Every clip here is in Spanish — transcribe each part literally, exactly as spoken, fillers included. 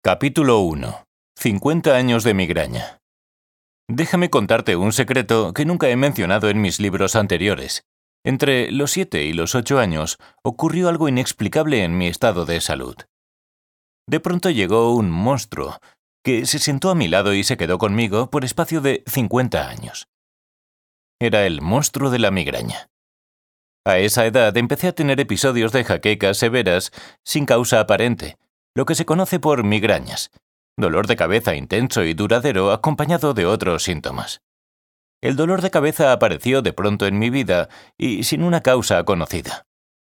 Capítulo uno. cincuenta años de migraña. Déjame contarte un secreto que nunca he mencionado en mis libros anteriores. Entre los siete y los ocho años ocurrió algo inexplicable en mi estado de salud. De pronto llegó un monstruo que se sentó a mi lado y se quedó conmigo por espacio de cincuenta años. Era el monstruo de la migraña. A esa edad empecé a tener episodios de jaquecas severas sin causa aparente, lo que se conoce por migrañas, dolor de cabeza intenso y duradero acompañado de otros síntomas. El dolor de cabeza apareció de pronto en mi vida y sin una causa conocida.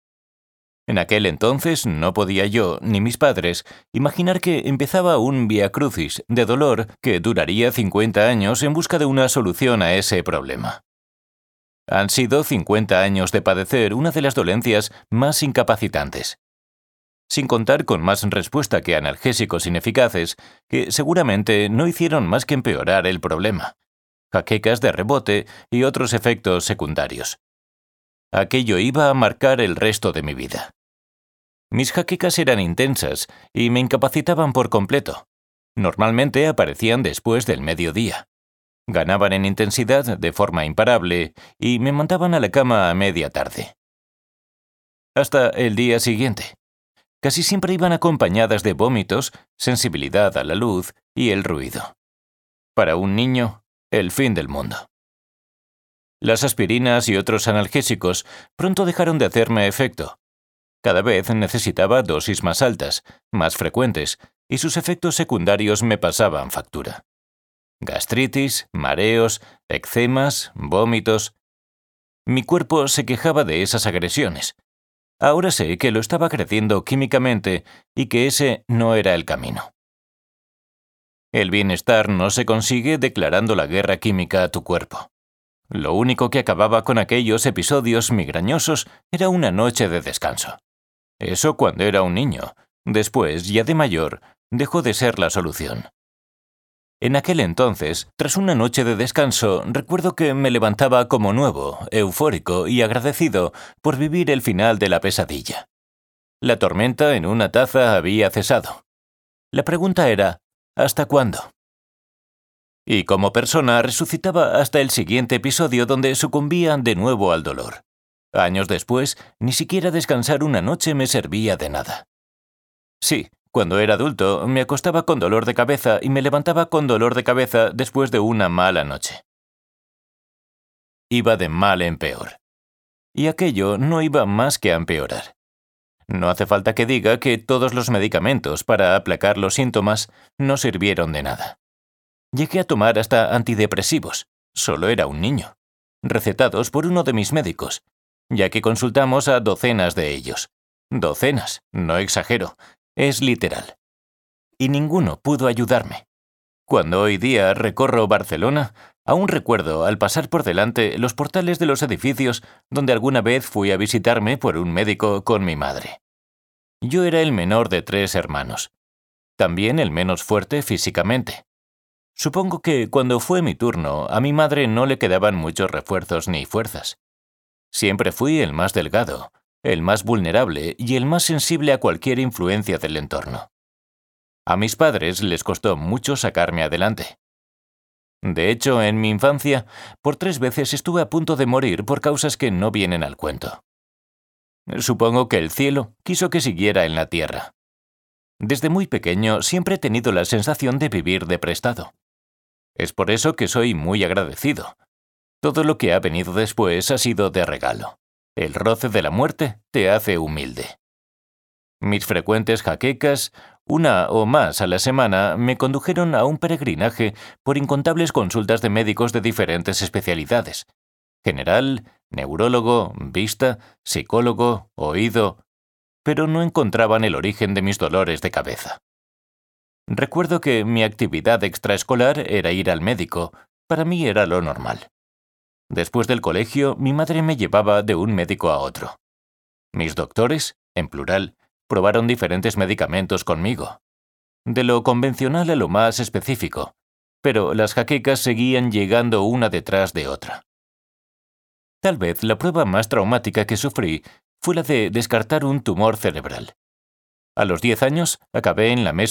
En aquel entonces no podía yo, ni mis padres, imaginar que empezaba un viacrucis de dolor que duraría cincuenta años en busca de una solución a ese problema. Han sido cincuenta años de padecer una de las dolencias más incapacitantes, sin contar con más respuesta que analgésicos ineficaces que seguramente no hicieron más que empeorar el problema, jaquecas de rebote y otros efectos secundarios. Aquello iba a marcar el resto de mi vida. Mis jaquecas eran intensas y me incapacitaban por completo. Normalmente aparecían después del mediodía. Ganaban en intensidad de forma imparable y me mandaban a la cama a media tarde. Hasta el día siguiente. Casi siempre iban acompañadas de vómitos, sensibilidad a la luz y el ruido. Para un niño, el fin del mundo. Las aspirinas y otros analgésicos pronto dejaron de hacerme efecto. Cada vez necesitaba dosis más altas, más frecuentes, y sus efectos secundarios me pasaban factura. Gastritis, mareos, eczemas, vómitos. Mi cuerpo se quejaba de esas agresiones. Ahora sé que lo estaba creciendo químicamente y que ese no era el camino. El bienestar no se consigue declarando la guerra química a tu cuerpo. Lo único que acababa con aquellos episodios migrañosos era una noche de descanso. Eso cuando era un niño. Después, ya de mayor, dejó de ser la solución. En aquel entonces, tras una noche de descanso, recuerdo que me levantaba como nuevo, eufórico y agradecido por vivir el final de la pesadilla. La tormenta en una taza había cesado. La pregunta era, ¿hasta cuándo? Y como persona resucitaba hasta el siguiente episodio donde sucumbía de nuevo al dolor. Años después, ni siquiera descansar una noche me servía de nada. Sí. Cuando era adulto, me acostaba con dolor de cabeza y me levantaba con dolor de cabeza después de una mala noche. Iba de mal en peor. Y aquello no iba más que a empeorar. No hace falta que diga que todos los medicamentos para aplacar los síntomas no sirvieron de nada. Llegué a tomar hasta antidepresivos, solo era un niño, recetados por uno de mis médicos, ya que consultamos a docenas de ellos. Docenas, no exagero. Es literal. Y ninguno pudo ayudarme. Cuando hoy día recorro Barcelona, aún recuerdo al pasar por delante los portales de los edificios donde alguna vez fui a visitarme por un médico con mi madre. Yo era el menor de tres hermanos. También el menos fuerte físicamente. Supongo que cuando fue mi turno, a mi madre no le quedaban muchos refuerzos ni fuerzas. Siempre fui el más delgado, el más vulnerable y el más sensible a cualquier influencia del entorno. A mis padres les costó mucho sacarme adelante. De hecho, en mi infancia, por tres veces estuve a punto de morir por causas que no vienen al cuento. Supongo que el cielo quiso que siguiera en la tierra. Desde muy pequeño siempre he tenido la sensación de vivir de prestado. Es por eso que soy muy agradecido. Todo lo que ha venido después ha sido de regalo. El roce de la muerte te hace humilde. Mis frecuentes jaquecas, una o más a la semana, me condujeron a un peregrinaje por incontables consultas de médicos de diferentes especialidades: general, neurólogo, vista, psicólogo, oído, pero no encontraban el origen de mis dolores de cabeza. Recuerdo que mi actividad extraescolar era ir al médico. Para mí era lo normal. Después del colegio, mi madre me llevaba de un médico a otro. Mis doctores, en plural, probaron diferentes medicamentos conmigo. De lo convencional a lo más específico, pero las jaquecas seguían llegando una detrás de otra. Tal vez la prueba más traumática que sufrí fue la de descartar un tumor cerebral. A los diez años, acabé en la mesa